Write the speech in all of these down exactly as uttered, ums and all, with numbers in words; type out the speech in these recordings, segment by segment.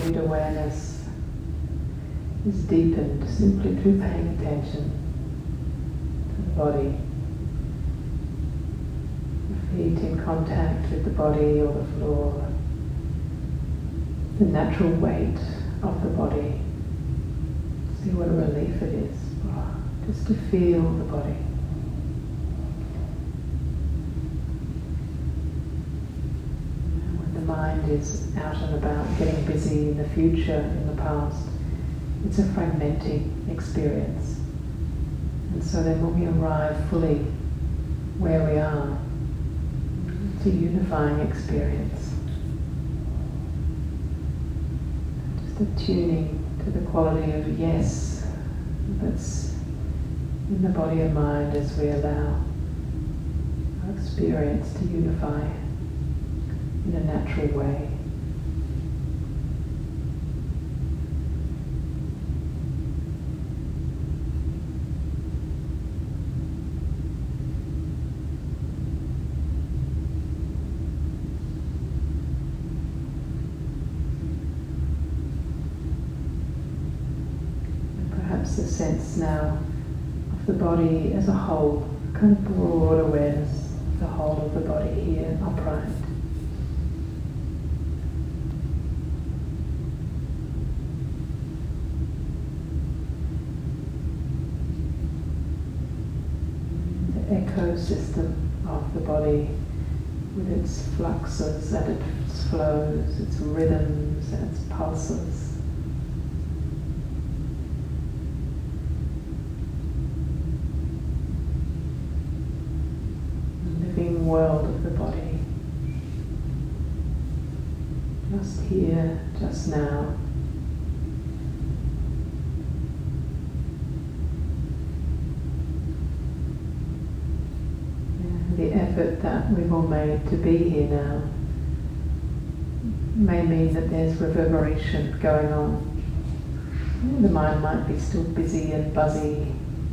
embodied awareness is deepened simply through paying attention to the body. The feet in contact with the body or the floor. The natural weight of the body. See what a relief it is. Just to feel the body. When the mind is out and about, getting busy in the future, in the past, it's a fragmenting experience. And so then when we arrive fully where we are, it's a unifying experience. Just attuning to the quality of yes that's in the body and mind as we allow our experience to unify in a natural way. And perhaps a sense now the body as a whole, kind of broad awareness of the whole of the body here, upright. The ecosystem of the body with its fluxes and its flows, its rhythms and its pulses. World of the body, just here, just now. And the effort that we've all made to be here now may mean that there's reverberation going on. The mind might be still busy and buzzy.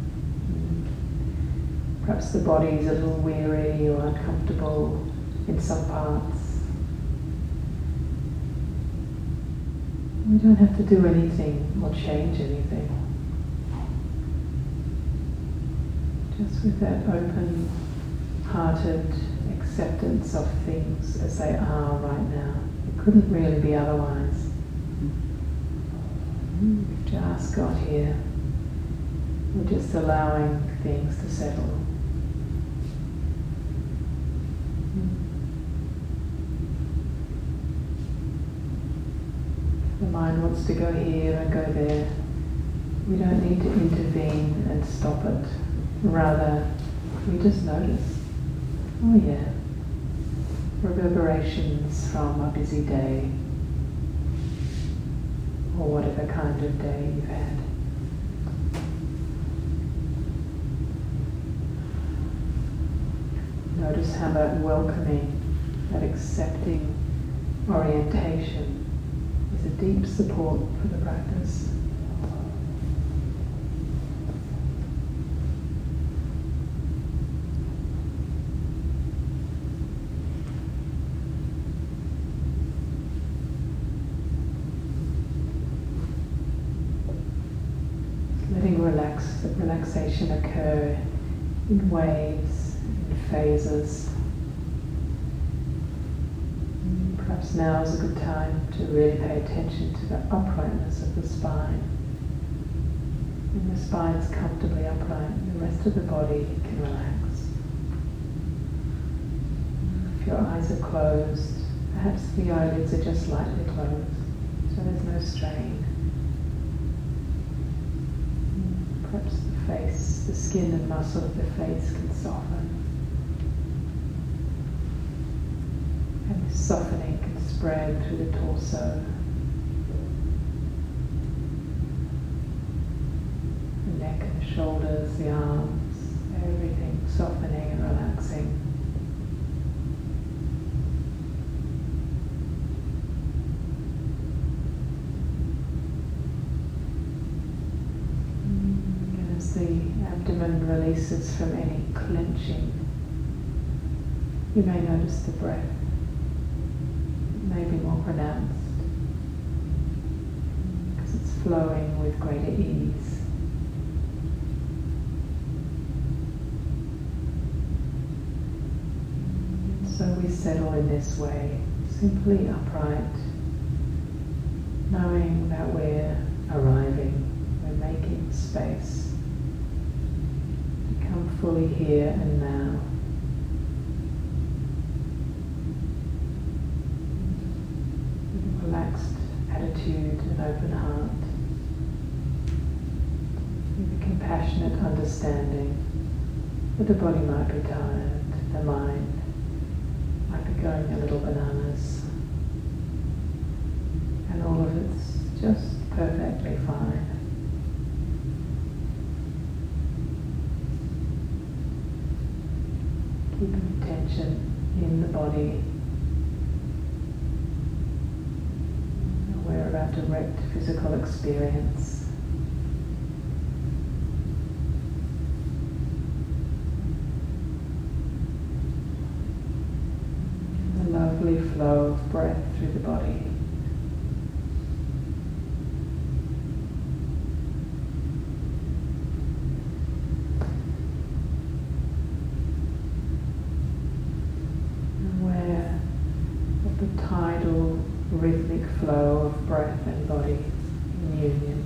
Perhaps the body is a little weary or uncomfortable in some parts. We don't have to do anything or change anything. Just with that open-hearted acceptance of things as they are right now. It couldn't really be otherwise. We've just got here. We're just allowing things to settle. The mind wants to go here and go there. We don't need to intervene and stop it. Rather, we just notice. Oh yeah, reverberations from a busy day, or whatever kind of day you've had. Notice how that welcoming, that accepting orientation is a deep support for the practice. Letting relax, relaxation occur in waves, in phases. Perhaps now is a good time to really pay attention to the uprightness of the spine. When the spine is comfortably upright, the rest of the body can relax. If your eyes are closed, perhaps the eyelids are just slightly closed, so there's no strain. Perhaps the face, the skin and muscle of the face can soften. And this softening can spread through the torso. The neck and the shoulders, the arms, everything softening and relaxing. And as the abdomen releases from any clenching, you may notice the breath. May be more pronounced. flowing with greater ease. So we settle in this way, simply upright, knowing that we're arriving, we're making space. Become fully here and now. With a relaxed attitude and open heart. With a compassionate understanding that the body might be tired, the mind might be going a little bananas, and all of it's just perfectly fine. Keeping attention in the body, aware of our direct physical experience. The lovely flow of breath through the body. Aware of the tidal, rhythmic flow of breath and body in union.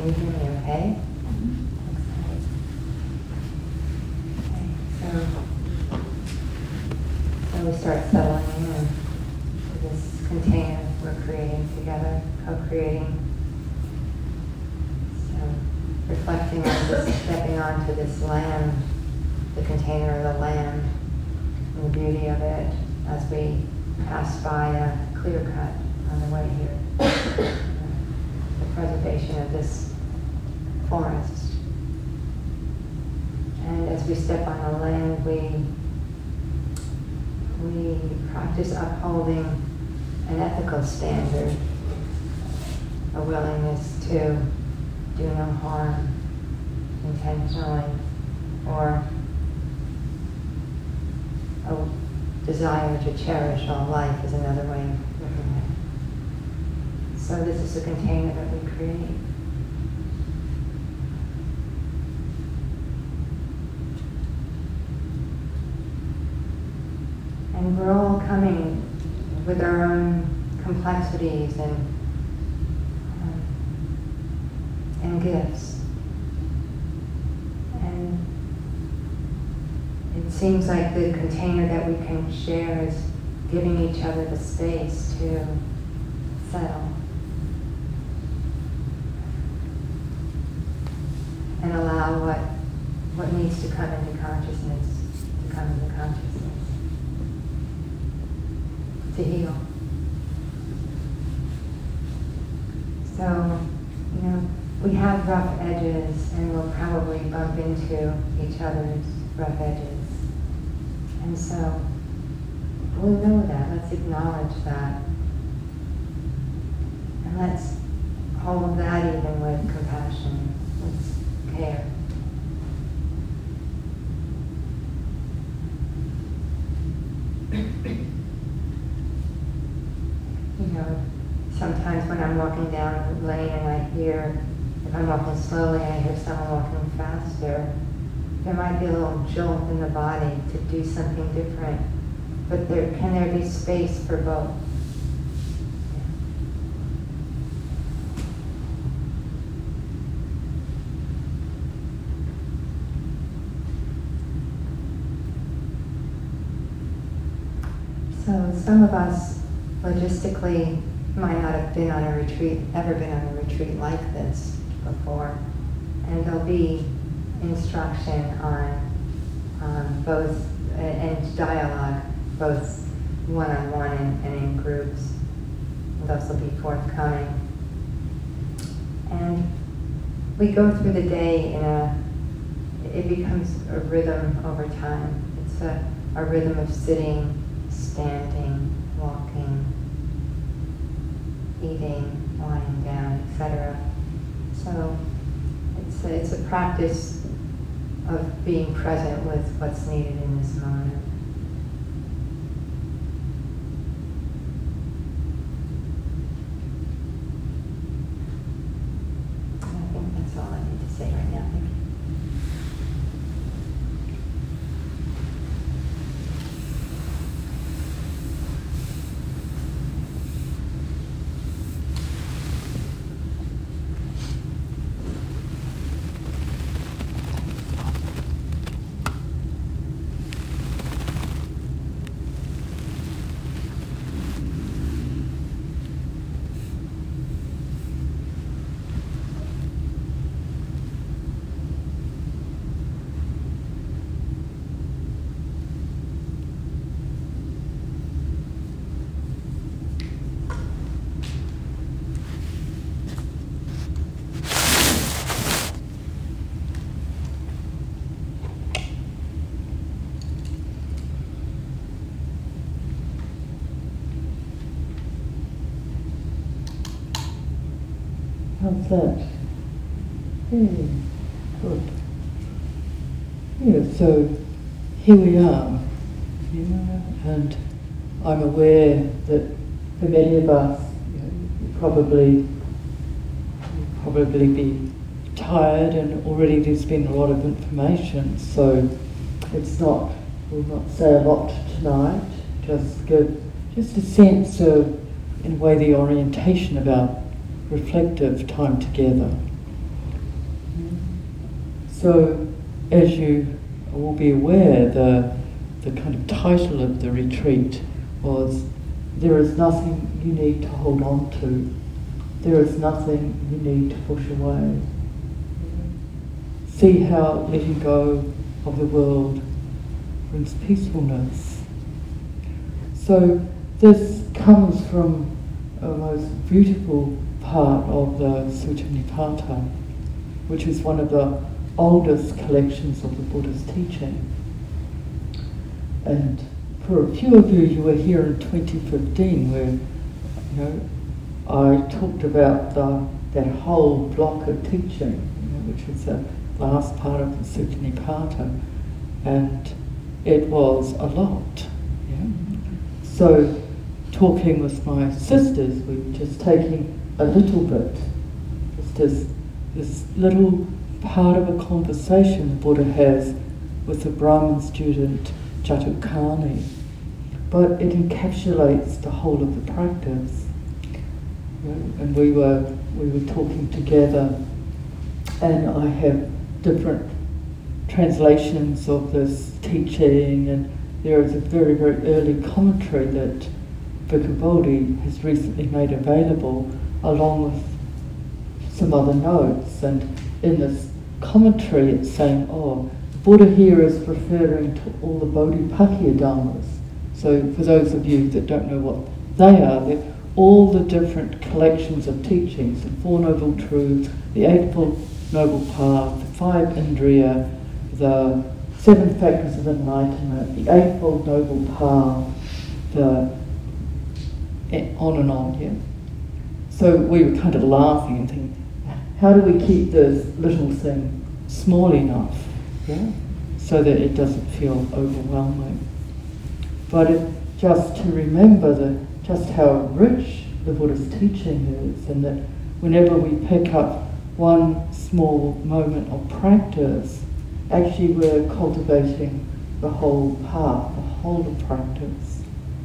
Can you hear me okay? Okay, so, so we start settling in to this container we're creating together, co-creating. So reflecting on this, stepping onto this land, the container of the land, and the beauty of it as we pass by a clear cut on the way here. The preservation of this forest. And as we step on the land, we we practice upholding an ethical standard, a willingness to do no harm intentionally, or a desire to cherish all life is another way of looking at it. So this is a container that we create. And we're all coming with our own complexities and um, and gifts. And it seems like the container that we can share is giving each other the space to settle and allow what what needs to come into consciousness to come into consciousness, to heal. So, you know, we have rough edges and we'll probably bump into each other's rough edges. And so, we'll know that, let's acknowledge that. And let's hold that even with compassion, with care. You know, sometimes when I'm walking down the lane and I hear, if I'm walking slowly and I hear someone walking faster, there might be a little jolt in the body to do something different. But there, can there be space for both? So some of us logistically might not have been on a retreat, ever been on a retreat like this before. And there'll be instruction on um, both, uh, and dialogue, both one-on-one and, and in groups. Those will be forthcoming. And we go through the day in a, it becomes a rhythm over time. It's a, a rhythm of sitting, standing, walking, eating, lying down, et cetera. So it's a, it's a practice of being present with what's needed in this moment. I think that's all I need to say right now. Thank you. How's that? Yeah, good. Yeah, so here we are, you know, and I'm aware that for many of us, you know, you probably you'll probably be tired, and already there's been a lot of information, so it's not, we'll not say a lot tonight, just give just a sense of, in a way, the orientation of our reflective time together. So, as you will be aware, the, the kind of title of the retreat was, "There is nothing you need to hold on to. There is nothing you need to push away. See how letting go of the world brings peacefulness." So this comes from a most beautiful part of the Sutta Nipata, which is one of the oldest collections of the Buddha's teaching. And for a few of you, you were here in twenty fifteen, where, you know, I talked about the, that whole block of teaching, you know, which was the last part of the Sutta Nipata, and it was a lot. Yeah? So, talking with my sisters, we were just taking a little bit, just as this little part of a conversation the Buddha has with the Brahmin student Jatukkani, but it encapsulates the whole of the practice. You know, and we were we were talking together, and I have different translations of this teaching, and there is a very, very early commentary that Bhikkhu Bodhi has recently made available, along with some other notes. And in this commentary it's saying, oh, the Buddha here is referring to all the Bodhipakkhiya Dhammas. So for those of you that don't know what they are, they're all the different collections of teachings, the Four Noble Truths, the Eightfold Noble Path, the Five Indriya, the Seven Factors of Enlightenment, the Eightfold Noble Path, the on and on, yeah. So we were kind of laughing and thinking, how do we keep this little thing small enough, yeah, so that it doesn't feel overwhelming? But it, just to remember the, just how rich the Buddha's teaching is, and that whenever we pick up one small moment of practice, actually we're cultivating the whole path, the whole of practice.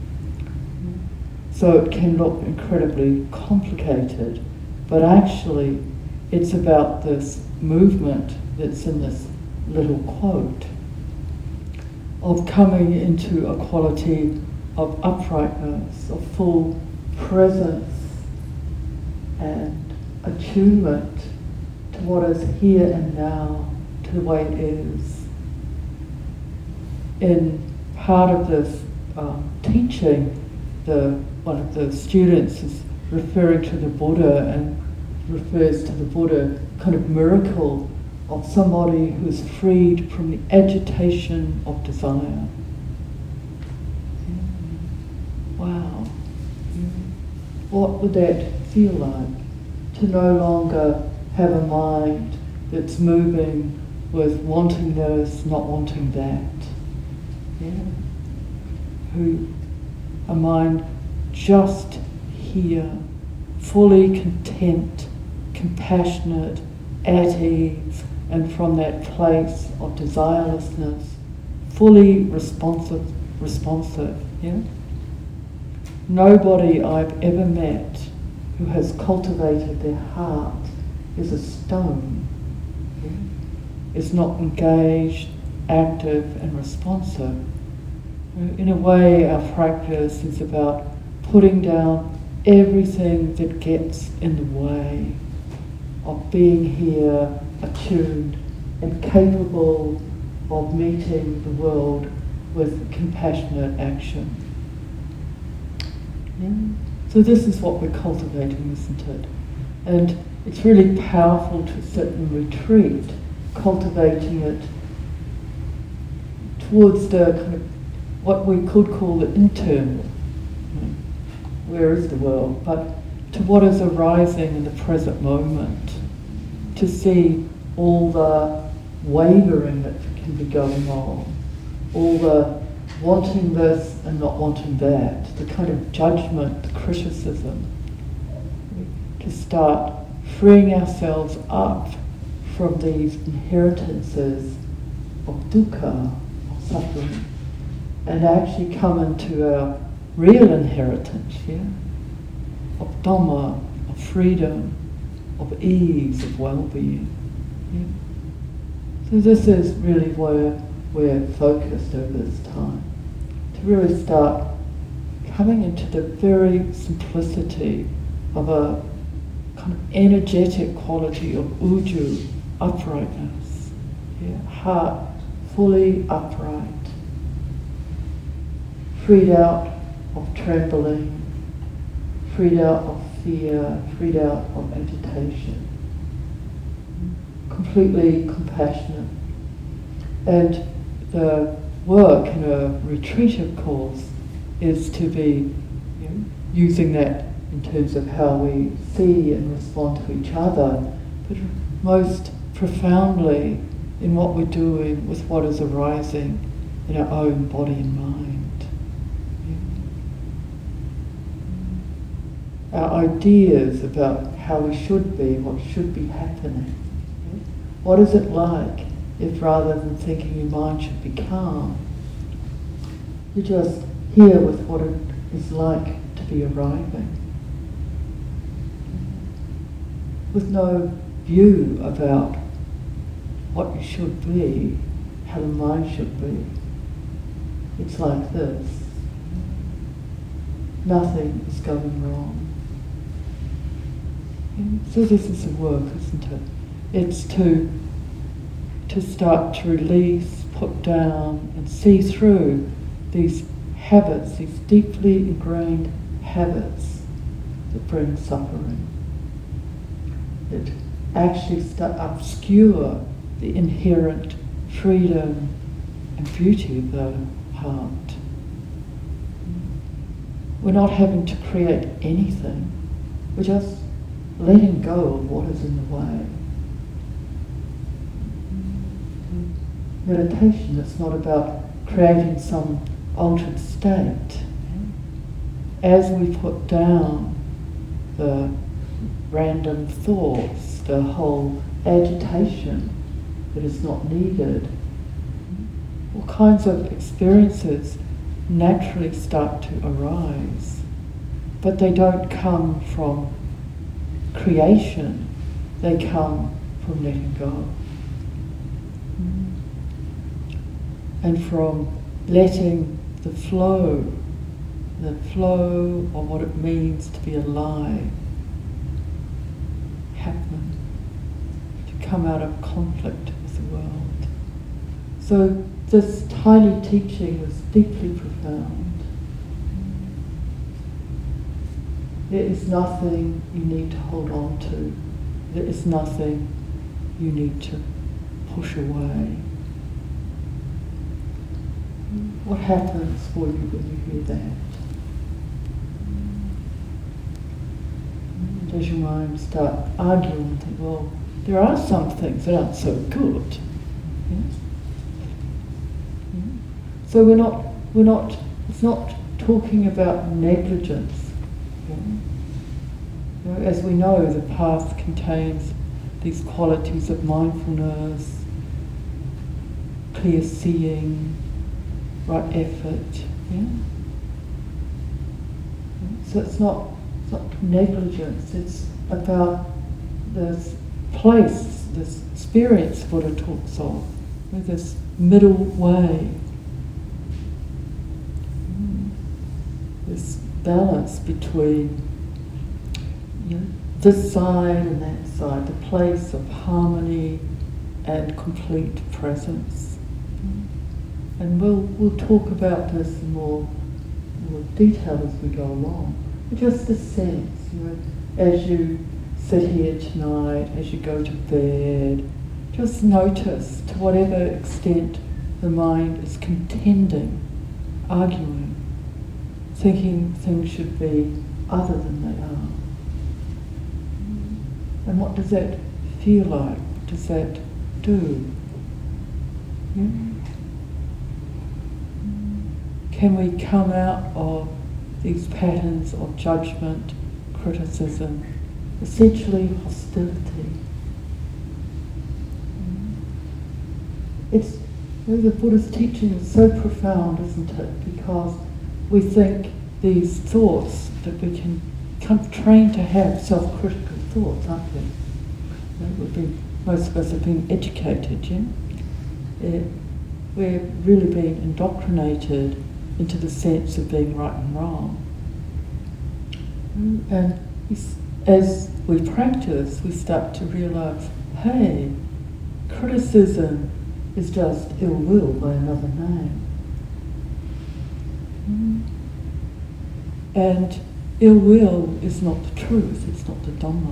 So it can look incredibly complicated, but actually it's about this movement that's in this little quote of coming into a quality of uprightness, of full presence and attunement to what is here and now, to the way it is. In part of this um, teaching, the one of the students is referring to the Buddha and refers to the Buddha kind of miracle of somebody who's freed from the agitation of desire. Wow. What would that feel like? To no longer have a mind that's moving with wanting this, not wanting that. Yeah. Who, a mind just here, fully content, compassionate, at ease, and from that place of desirelessness, fully responsive, responsive, yeah? Nobody I've ever met who has cultivated their heart is a stone, yeah? Is not engaged, active and responsive. In a way, our practice is about putting down everything that gets in the way of being here, attuned and capable of meeting the world with compassionate action. Yeah? So this is what we're cultivating, isn't it? And it's really powerful to sit and retreat, cultivating it towards the kind of what we could call the internal. Where is the world? But to what is arising in the present moment, to see all the wavering that can be going on, all the wanting this and not wanting that, the kind of judgment, the criticism, to start freeing ourselves up from these inheritances of dukkha, of suffering, and actually come into our real inheritance, yeah, of Dhamma, of freedom, of ease, of well-being. Yeah? So this is really where we're focused over this time, to really start coming into the very simplicity of a kind of energetic quality of uju, uprightness, yeah? Heart fully upright, freed out of trembling, freed out of fear, freed out of agitation, completely compassionate. And the work in a retreative course is to be, you know, using that in terms of how we see and respond to each other, but most profoundly in what we're doing with what is arising in our own body and mind. Yeah. Our ideas about how we should be, what should be happening. Yeah. What is it like if rather than thinking your mind should be calm, you're just here with what it is like to be arriving, with no view about what you should be, how the mind should be. It's like this. Nothing is going wrong. And so this is the work, isn't it? It's to to start to release, put down, and see through these habits, these deeply ingrained habits that bring suffering, that actually start obscure the inherent freedom and beauty of the heart. We're not having to create anything, we're just letting go of what is in the way. Meditation is not about creating some altered state. As we put down the random thoughts, the whole agitation that is not needed, all kinds of experiences naturally start to arise, but they don't come from creation, they come from letting go. And from letting the flow, the flow of what it means to be alive happen, to come out of conflict with the world. So this tiny teaching is deeply profound. There is nothing you need to hold on to. There is nothing you need to push away. What happens for you when you hear that? Does your mind start arguing and think, well, there are some things that aren't so good? Yes? Yeah. So we're not, we're not, it's not talking about negligence. Yeah? You know, as we know, the path contains these qualities of mindfulness, clear seeing, right effort, yeah? So it's not, it's not negligence, it's about this place, this experience Buddha talks of, with this middle way, this balance between, you know, this side and that side, the place of harmony and complete presence. And we'll we'll talk about this in more, more detail as we go along. But just a sense, you know, as you sit here tonight, as you go to bed, just notice to whatever extent the mind is contending, arguing, thinking things should be other than they are. And what does that feel like? What does that do? Yeah? Can we come out of these patterns of judgment, criticism, essentially hostility? It's, you know, the Buddha's teaching is so profound, isn't it? Because we think these thoughts that we can kind of train to have self-critical thoughts, aren't we? You know, we've been most of us have been educated, yeah? It, we're really being indoctrinated into the sense of being right and wrong. And as we practice, we start to realise, hey, criticism is just ill will by another name. And ill will is not the truth, it's not the Dhamma.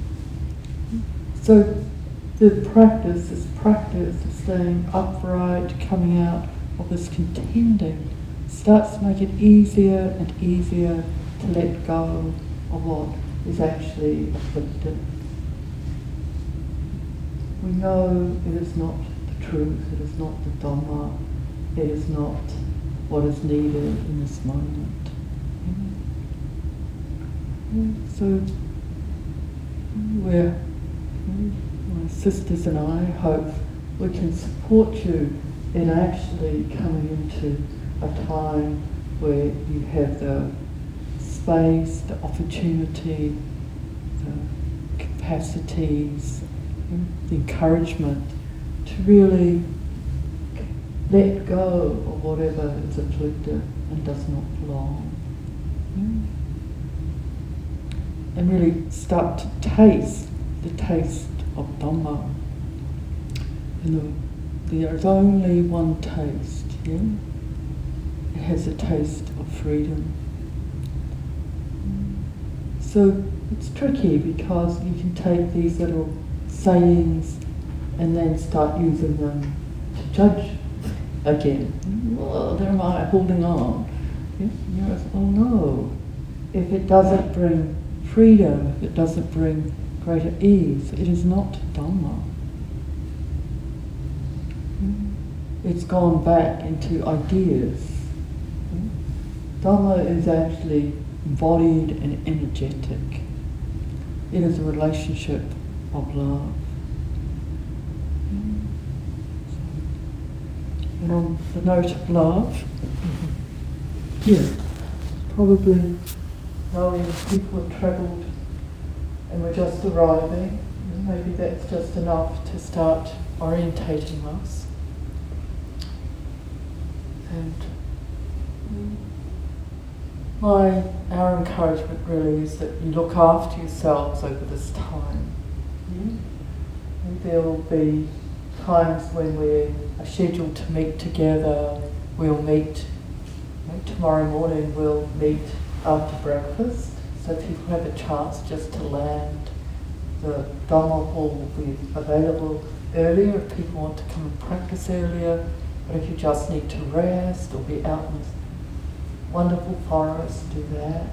So the practice, this practice of staying upright, coming out of this contending, starts to make it easier and easier to let go of what is actually afflicted. We know it is not the truth, it is not the Dhamma, it is not what is needed in this moment. So we're, my sisters and I hope we can support you in actually coming into a time where you have the space, the opportunity, the capacities, the encouragement to really let go of whatever is afflicted and does not belong. And really start to taste the taste of Dhamma. And the, there's only one taste, yeah? It has a taste of freedom. So it's tricky because you can take these little sayings and then start using them to judge again. Oh, there am I holding on. Yeah? You know, oh no, if it doesn't bring freedom, if it doesn't bring greater ease, it is not Dhamma. It's gone back into ideas. Dhamma is actually embodied and energetic. It is a relationship of love. And on the note of love, yeah, probably knowing people have travelled and we're just arriving, maybe that's just enough to start orientating us. And my, our encouragement really is that you look after yourselves over this time. Yeah? And there will be times when we are scheduled to meet together. We'll meet, you know, tomorrow morning we'll meet after breakfast, so people have a chance just to land. The Dhamma hall will be available earlier if people want to come and practice earlier, but if you just need to rest or be out in this wonderful forest, do that.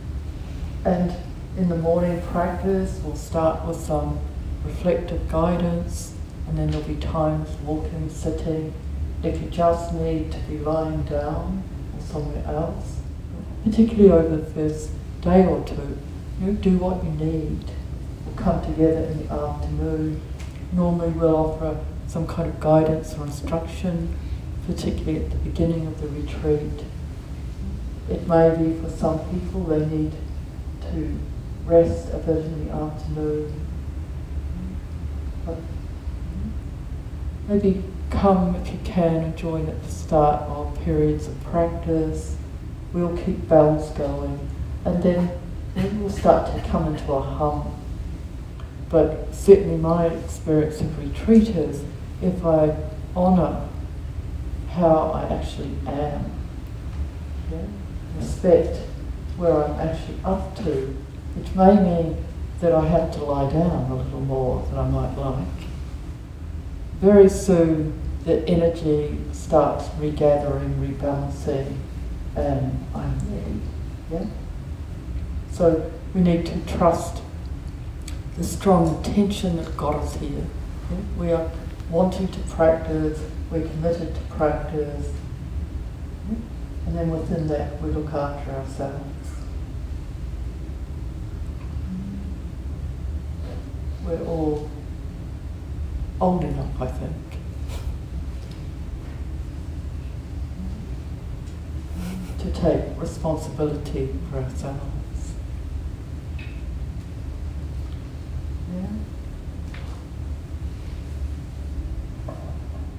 And in the morning practice, we'll start with some reflective guidance, and then there'll be times walking, sitting. If you just need to be lying down or somewhere else, particularly over the first day or two, you do what you need. We'll come together in the afternoon. Normally we'll offer some kind of guidance or instruction, particularly at the beginning of the retreat. It may be for some people they need to rest a bit in the afternoon. But maybe come if you can and join at the start of periods of practice. We'll keep bells going, and then, then we'll start to come into a hum. But certainly my experience of retreat is, if I honour how I actually am, yeah, respect where I'm actually up to, which may mean that I have to lie down a little more than I might like. Very soon the energy starts regathering, rebalancing, and I'm ready. Yeah? So we need to trust the strong intention that got us here. Yeah? We are wanting to practice, we're committed to practice, yeah? And then within that we look after ourselves. We're all old enough, I think, to take responsibility for ourselves. Yeah?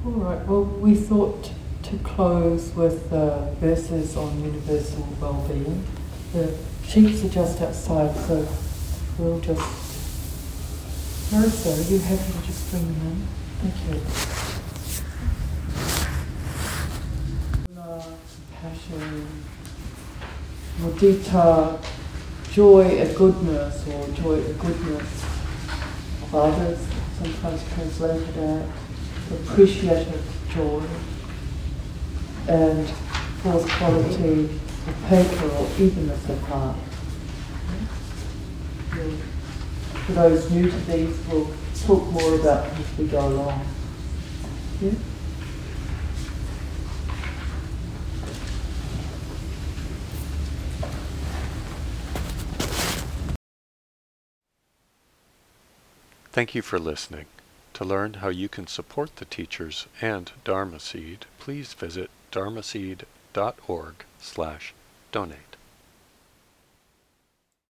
All right, well, we thought to close with uh, verses on universal well-being. The sheets are just outside, so we'll just... Marissa, are you happy to just bring them in? Thank you. Love, passion, mudita, joy at goodness, or joy at goodness of others, sometimes translated as appreciative joy, and fourth quality, upekkha, or evenness of heart. We'll, for those new to these, we'll talk more about them as we go along. Yeah? Thank you for listening. To learn how you can support the teachers and Dharma Seed, please visit dharmaseed dot org slash donate.